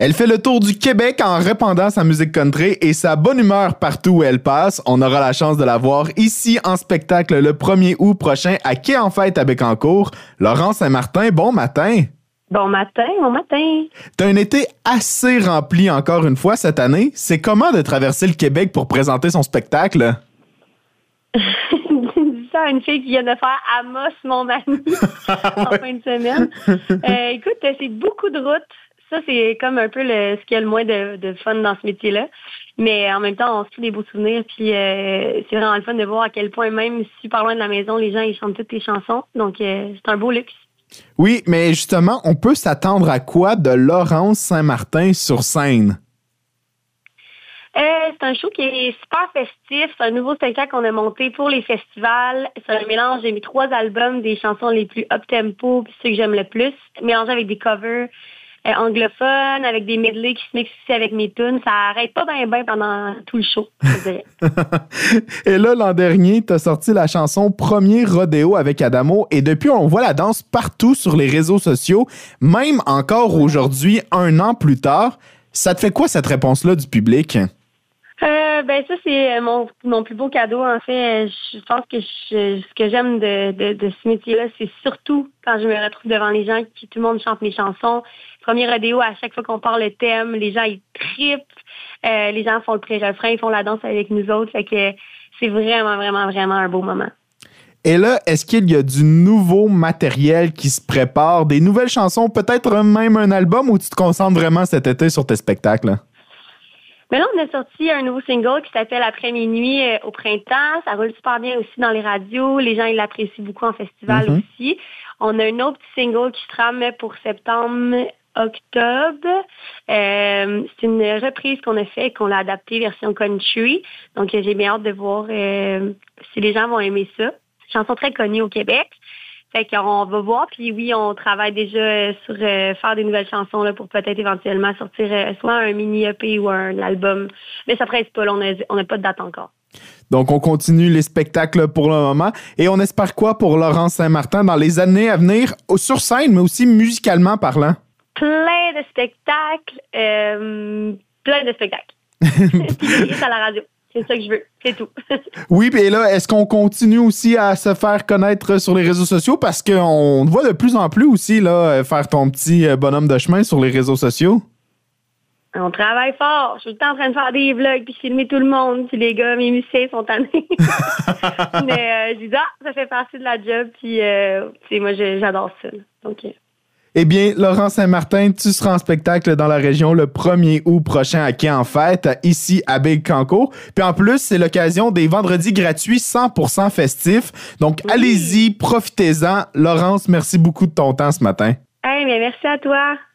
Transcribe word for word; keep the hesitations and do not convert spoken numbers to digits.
Elle fait le tour du Québec en répandant sa musique country et sa bonne humeur partout où elle passe. On aura la chance de la voir ici en spectacle le premier août prochain à Quai en Fête à Bécancour. Laurence Saint-Martin, bon matin. Bon matin, bon matin. T'as un été assez rempli encore une fois cette année. C'est comment de traverser le Québec pour présenter son spectacle? Dis ça à une fille qui vient de faire Amos, mon ami, en ouais. fin de semaine. Euh, écoute, c'est beaucoup de routes. Ça, c'est comme un peu le, ce qu'il y a le moins de, de fun dans ce métier-là. Mais en même temps, on se fait des beaux souvenirs. Puis euh, c'est vraiment le fun de voir à quel point, même super loin de la maison, les gens ils chantent toutes tes chansons. Donc, euh, c'est un beau luxe. Oui, mais justement, on peut s'attendre à quoi de Laurence Saint-Martin sur scène? Euh, c'est un show qui est super festif. C'est un nouveau spectacle qu'on a monté pour les festivals. C'est un mélange. J'ai mis trois albums des chansons les plus up-tempo puis ceux que j'aime le plus, mélangés avec des covers euh, anglophones, avec des medley qui se mixent aussi avec mes tunes. Ça arrête pas bien bien pendant tout le show, je dirais. Et là, l'an dernier, t'as sorti la chanson Premier Rodéo avec Adamo et depuis, on voit la danse partout sur les réseaux sociaux, même encore aujourd'hui, un an plus tard. Ça te fait quoi cette réponse-là du public? Euh, ben ça, c'est mon, mon plus beau cadeau. En fait, je pense que je, ce que j'aime de, de, de ce métier-là, c'est surtout quand je me retrouve devant les gens, que tout le monde chante mes chansons. Premier rodéo, à chaque fois qu'on parle le thème, les gens, ils trippent. Euh, les gens font le pré-refrain, ils font la danse avec nous autres. Fait que c'est vraiment, vraiment, vraiment un beau moment. Et là, est-ce qu'il y a du nouveau matériel qui se prépare, des nouvelles chansons, peut-être même un album, ou tu te concentres vraiment cet été sur tes spectacles? Mais là, on a sorti un nouveau single qui s'appelle Après minuit euh, au printemps. Ça roule super bien aussi dans les radios. Les gens, ils l'apprécient beaucoup en festival mm-hmm. aussi. On a un autre petit single qui se trame pour septembre, octobre. Euh, c'est une reprise qu'on a fait, qu'on l'a adaptée version country. Donc, j'ai bien hâte de voir euh, si les gens vont aimer ça. C'est une chanson très connue au Québec. Fait qu'on va voir. Puis oui, on travaille déjà sur euh, faire des nouvelles chansons là, pour peut-être éventuellement sortir euh, soit un mini E P ou un album. Mais ça presse pas, là, on n'a pas de date encore. Donc, on continue les spectacles pour le moment. Et on espère quoi pour Laurence Saint-Martin dans les années à venir, sur scène, mais aussi musicalement parlant? Plein de spectacles. Euh, plein de spectacles. Puis à la radio. C'est ça que je veux, c'est tout. Oui, et là, est-ce qu'on continue aussi à se faire connaître sur les réseaux sociaux? Parce qu'on te voit de plus en plus aussi là, faire ton petit bonhomme de chemin sur les réseaux sociaux. On travaille fort. Je suis tout le temps en train de faire des vlogs puis filmer tout le monde. Puis les gars, mes musiciens sont tannés. Mais euh, je dis, ah, ça fait partie de la job. Puis euh, moi, j'adore ça. Là. Donc... Euh... Eh bien, Laurence Saint-Martin, tu seras en spectacle dans la région le premier août prochain à Quai en Fête, ici à Bécancour. Puis en plus, c'est l'occasion des vendredis gratuits cent pour cent festifs. Donc, oui. Allez-y, profitez-en. Laurence, merci beaucoup de ton temps ce matin. Hey, mais merci à toi.